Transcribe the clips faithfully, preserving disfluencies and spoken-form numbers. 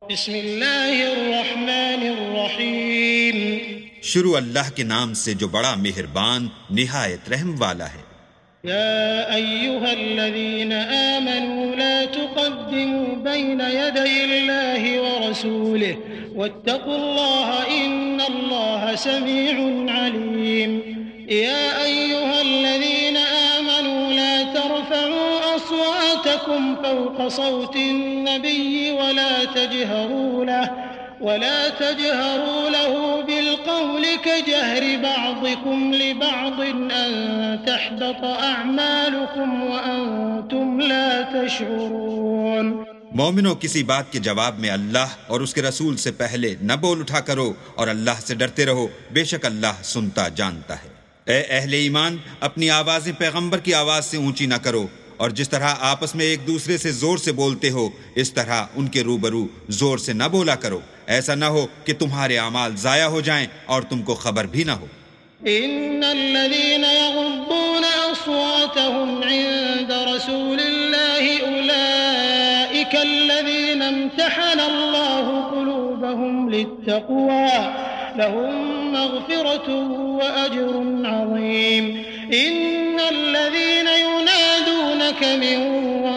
بسم اللہ الرحمن الرحیم شروع اللہ کے نام سے جو بڑا مہربان نہایت رحم والا ہے۔ یا ایہا الذین آمنوا لا تقدموا بین یدی اللہ ورسولہ واتقوا اللہ ان اللہ سمیع علیم۔ یا ایہا الذین آمنوا لا ترفعوا أصواتكم فوق صوت النبي ولا تجهروا له ولا تجهروا له بالقول كجهر بعضكم لبعض أن تحبط أعمالكم وأنتم لا تشعرون۔ مومنوں، کسی بات کے جواب میں اللہ اور اس کے رسول سے پہلے نہ بول اٹھا کرو اور اللہ سے ڈرتے رہو، بے شک اللہ سنتا جانتا ہے۔ اے اہل ایمان، اپنی آوازیں پیغمبر کی آواز سے اونچی نہ کرو، اور جس طرح آپس میں ایک دوسرے سے زور سے بولتے ہو اس طرح ان کے روبرو زور سے نہ بولا کرو، ایسا نہ ہو کہ تمہارے اعمال ضائع ہو جائیں اور تم کو خبر بھی نہ ہو۔ ان الذين يغضون اصواتهم عند رسول الله اولئك الذين امتحن الله قلوبهم للتقوى لهم مغفرة واجر عظيم۔ ان الذين ينادونك من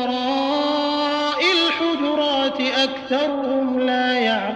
وراء الحجرات اكثرهم لا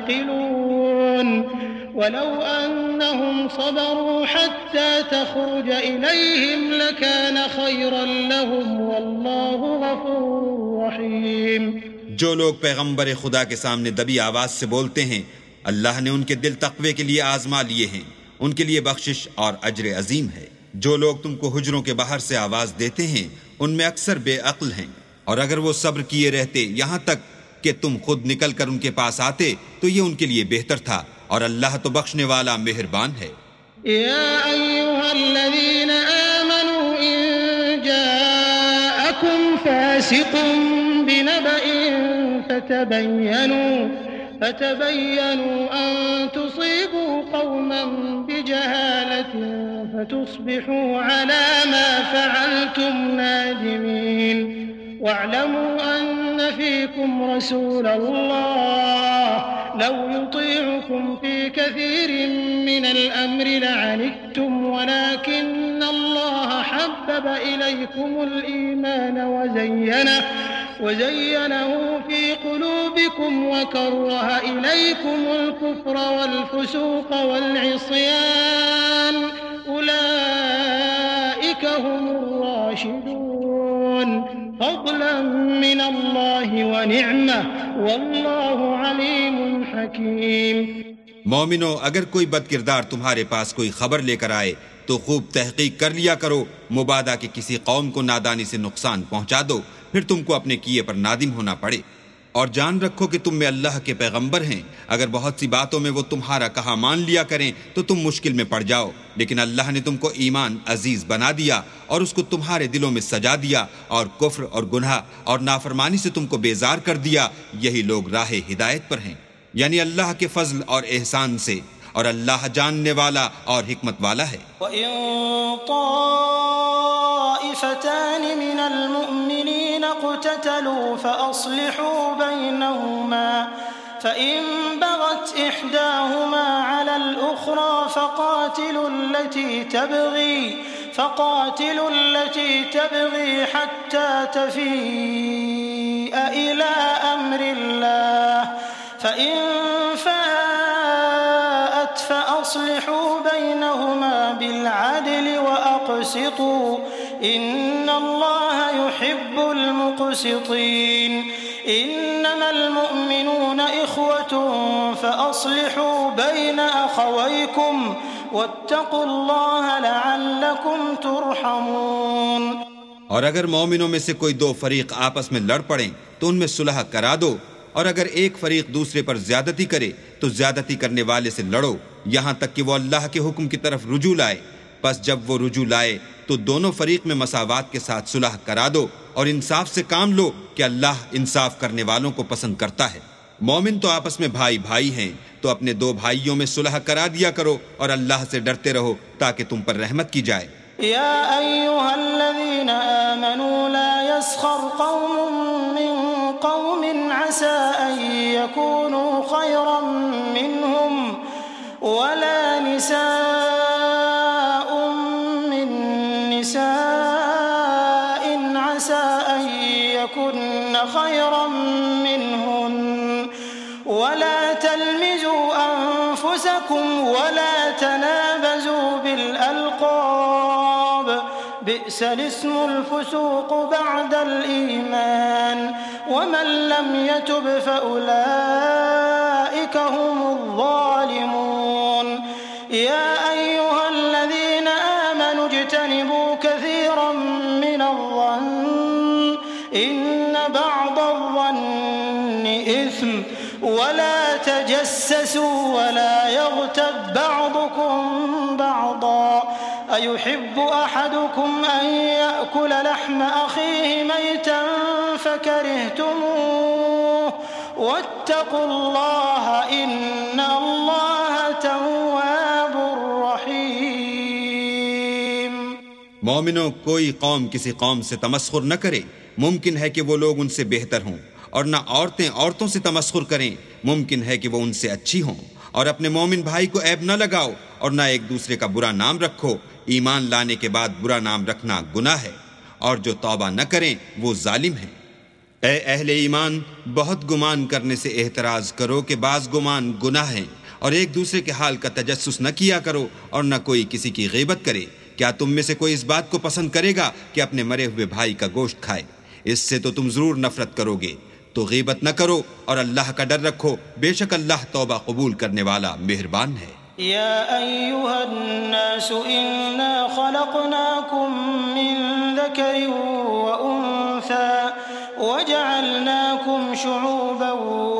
يعقلون ولو انهم صبروا حتى تخرج اليهم لكان خيرا لهم والله غفور رحيم۔ جو لوگ پیغمبر خدا کے سامنے دبی آواز سے بولتے ہیں، اللہ نے ان کے دل تقوی کے لیے آزما لیے ہیں، ان کے لیے بخشش اور اجر عظیم ہے۔ جو لوگ تم کو حجروں کے باہر سے آواز دیتے ہیں ان میں اکثر بے عقل ہیں، اور اگر وہ صبر کیے رہتے یہاں تک کہ تم خود نکل کر ان کے پاس آتے تو یہ ان کے لیے بہتر تھا، اور اللہ تو بخشنے والا مہربان ہے۔ یا ایہا الذین آمنوا ان جاءکم فاسق بنبأ فتبینوا فتبينوا أن تصيبوا قوما بجهالة فتصبحوا على ما فعلتم نادمين واعلموا أن فيكم رسول الله لو يطيعكم في كثير من الأمر لعنتم ولكن الله حبب إليكم الإيمان وزينه وزينه في قلوبكم وكره إليكم الكفر والفسوق والعصيان أولئك هم الراشدون فضلا من الله ونعمة والله عليم حكيم۔ مومنو، اگر کوئی بد کردار تمہارے پاس کوئی خبر لے کر آئے تو خوب تحقیق کر لیا کرو، مبادا کہ کسی قوم کو نادانی سے نقصان پہنچا دو، پھر تم کو اپنے کیے پر نادم ہونا پڑے۔ اور جان رکھو کہ تم میں اللہ کے پیغمبر ہیں، اگر بہت سی باتوں میں وہ تمہارا کہا مان لیا کریں تو تم مشکل میں پڑ جاؤ، لیکن اللہ نے تم کو ایمان عزیز بنا دیا اور اس کو تمہارے دلوں میں سجا دیا، اور کفر اور گناہ اور نافرمانی سے تم کو بیزار کر دیا، یہی لوگ راہ ہدایت پر ہیں، یعنی اللہ کے فضل اور احسان سے، اور اللہ جاننے والا اور حکمت والا ہے۔ وَإِن طَائِفَتَانِ مِنَ الْمُؤْمِنِينَ اقْتَتَلُوا فَأَصْلِحُوا بَيْنَهُمَا فَإِن بَغَتْ إِحْدَاهُمَا عَلَى الْأُخْرَى فَقَاتِلُوا الَّتِي تَبْغِي فَقَاتِلُوا الَّتِي تَبْغِي حَتَّى تَفِيءَ إِلَى أَمْرِ اللَّهِ فَإِن فَاءَتْ فَأَصْلِحُوا بَيْنَهُمَا بِالْعَدْلِ وَأَقْسِطُوا إِنَّ اللَّهَ يُحِبُّ الْمُقْسِطِينَ۔ إِنَّمَا الْمُؤْمِنُونَ إِخْوَةٌ فَأَصْلِحُوا بَيْنَ أَخَوَيْكُمْ وَاتَّقُوا اللَّهَ لَعَلَّكُمْ تُرْحَمُونَ۔ اور اگر مومنوں میں سے کوئی دو فریق آپس میں لڑ پڑیں تو ان میں صلح کرا دو، اور اگر ایک فریق دوسرے پر زیادتی کرے تو زیادتی کرنے والے سے لڑو یہاں تک کہ وہ اللہ کے حکم کی طرف رجوع لائے۔ پس جب وہ رجوع لائے تو دونوں فریق میں مساوات کے ساتھ صلح کرا دو، اور انصاف سے کام لو کہ اللہ انصاف کرنے والوں کو پسند کرتا ہے۔ مومن تو آپس میں بھائی بھائی ہیں، تو اپنے دو بھائیوں میں صلح کرا دیا کرو اور اللہ سے ڈرتے رہو تاکہ تم پر رحمت کی جائے۔ یا ایھا الذین آمنوا لا يسخر قوم من قوم عسى أن يكونوا ولا تلمزوا أنفسكم ولا تنابزوا بالألقاب بئس الاسم الفسوق بعد الإيمان ومن لم يتب فأولئك هم الظالمون يا أيها الذين آمنوا اجتنبوا كثيرا من الظن إن بعض الظن إثم ولا تجسسوا ولا يغتب بعضكم بعضا أيحب أحدكم أن يأكل لحم أخيه ميتا فكرهتموه واتقوا الله إن الله تواب رحيم. مومنوں، کوئی قوم کسی قوم سے تمسخر نہ کرے، ممکن ہے کہ وہ لوگ ان سے بہتر ہوں، اور نہ عورتیں عورتوں سے تمسخر کریں، ممکن ہے کہ وہ ان سے اچھی ہوں، اور اپنے مومن بھائی کو عیب نہ لگاؤ اور نہ ایک دوسرے کا برا نام رکھو، ایمان لانے کے بعد برا نام رکھنا گناہ ہے، اور جو توبہ نہ کریں وہ ظالم ہیں۔ اے اہل ایمان، بہت گمان کرنے سے احتراز کرو کہ بعض گمان گناہ ہیں، اور ایک دوسرے کے حال کا تجسس نہ کیا کرو، اور نہ کوئی کسی کی غیبت کرے۔ کیا تم میں سے کوئی اس بات کو پسند کرے گا کہ اپنے مرے ہوئے بھائی کا گوشت کھائے؟ اس سے تو تم ضرور نفرت کرو گے۔ تو غیبت نہ کرو اور اللہ کا ڈر رکھو، بے شک اللہ توبہ قبول کرنے والا مہربان ہے۔ يا أيها الناس إنا خلقناكم من ذكر وأنثى وجعلناكم شعوبا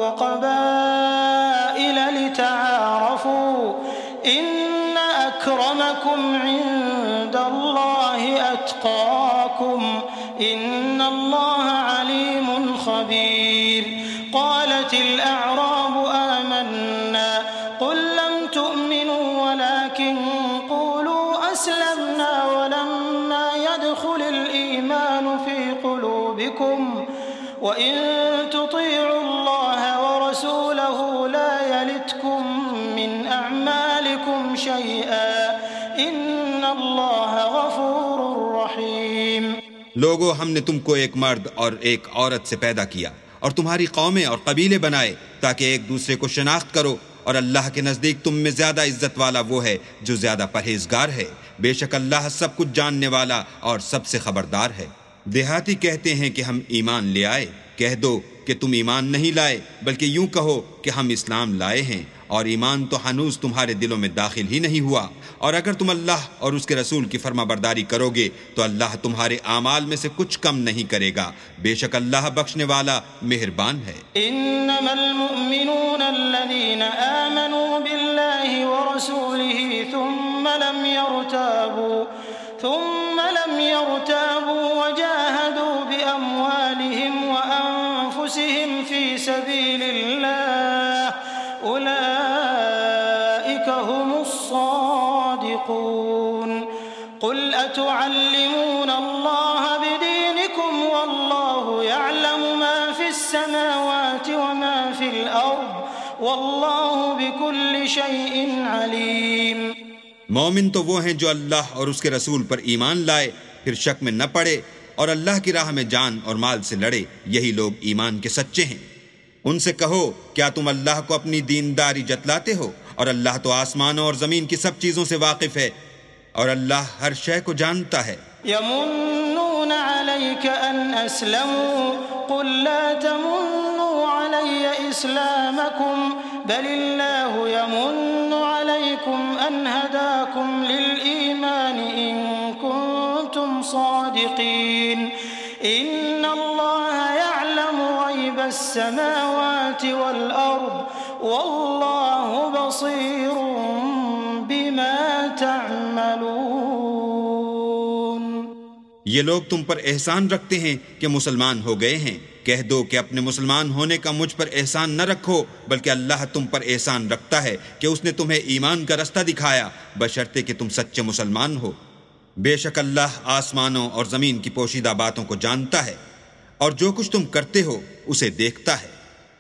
وقبائل لتعارفوا إن أكرمكم عند الله أتقاكم إن الله عليم خبير. قالت الأعراب آمنا قل لم تؤمنوا ولكن قولوا أسلمنا ولما يدخل الإيمان في قلوبكم وإن تطيعوا الله ورسوله لا يلتكم من أعمالكم شيئا إن الله غفور رحيم. لوگو، ہم نے تم کو ایک مرد اور ایک عورت سے پیدا کیا اور تمہاری قومیں اور قبیلے بنائے تاکہ ایک دوسرے کو شناخت کرو، اور اللہ کے نزدیک تم میں زیادہ عزت والا وہ ہے جو زیادہ پرہیزگار ہے۔ بے شک اللہ سب کچھ جاننے والا اور سب سے خبردار ہے۔ دیہاتی کہتے ہیں کہ ہم ایمان لے آئے، کہہ دو کہ تم ایمان نہیں لائے، بلکہ یوں کہو کہ ہم اسلام لائے ہیں، اور ایمان تو ہنوز تمہارے دلوں میں داخل ہی نہیں ہوا، اور اگر تم اللہ اور اس کے رسول کی فرما برداری کرو گے تو اللہ تمہارے اعمال میں سے کچھ کم نہیں کرے گا، بے شک اللہ بخشنے والا مہربان ہے۔ انما المؤمنون الذين آمنوا بالله ورسوله ثم لم يرتابوا ثم لم يرتابوا وجاهدوا بأموالهم وأنفسهم في سبيل الله أولئك هم الصادقون. قل أتعلمون الله بدينكم والله يعلم ما في السماوات وما في الأرض والله بكل شيء عليم. مومن تو وہ ہیں جو اللہ اور اس کے رسول پر ایمان لائے، پھر شک میں نہ پڑے اور اللہ کی راہ میں جان اور مال سے لڑے، یہی لوگ ایمان کے سچے ہیں۔ ان سے کہو، کیا تم اللہ کو اپنی دینداری جتلاتے ہو؟ اور اللہ تو آسمانوں اور زمین کی سب چیزوں سے واقف ہے، اور اللہ ہر شے کو جانتا ہے۔ يمنون عليك أن أسلموا قل لا تمنوا علي إسلامكم بل الله يمن عليكم أن هداكم للإيمان إن كنتم صادقين إن الله يعلم غيب السماوات والأرض والله بصير بما تعملون. یہ لوگ تم پر احسان رکھتے ہیں کہ مسلمان ہو گئے ہیں، کہہ دو کہ اپنے مسلمان ہونے کا مجھ پر احسان نہ رکھو، بلکہ اللہ تم پر احسان رکھتا ہے کہ اس نے تمہیں ایمان کا رستہ دکھایا، بشرطے کہ تم سچے مسلمان ہو۔ بے شک اللہ آسمانوں اور زمین کی پوشیدہ باتوں کو جانتا ہے، اور جو کچھ تم کرتے ہو اسے دیکھتا ہے۔